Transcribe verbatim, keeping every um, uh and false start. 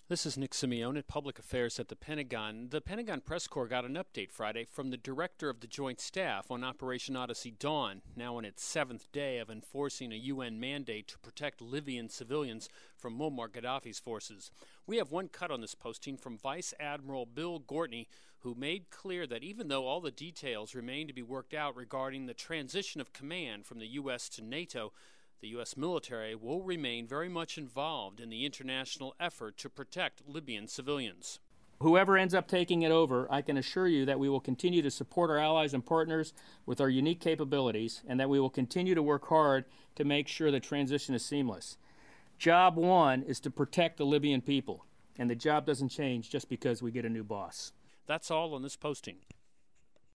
This is Nick Simeone at Public Affairs at the Pentagon. The Pentagon Press Corps got an update Friday from the Director of the Joint Staff on Operation Odyssey Dawn, now in its seventh day of enforcing a U N mandate to protect Libyan civilians from Muammar Gaddafi's forces. We have one cut on this posting from Vice Admiral Bill Gortney, who made clear that even though all the details remain to be worked out regarding the transition of command from the U S to NATO, the U S military will remain very much involved in the international effort to protect Libyan civilians. Whoever ends up taking it over, I can assure you that we will continue to support our allies and partners with our unique capabilities, and that we will continue to work hard to make sure the transition is seamless. Job one is to protect the Libyan people, and the job doesn't change just because we get a new boss. That's all on this posting.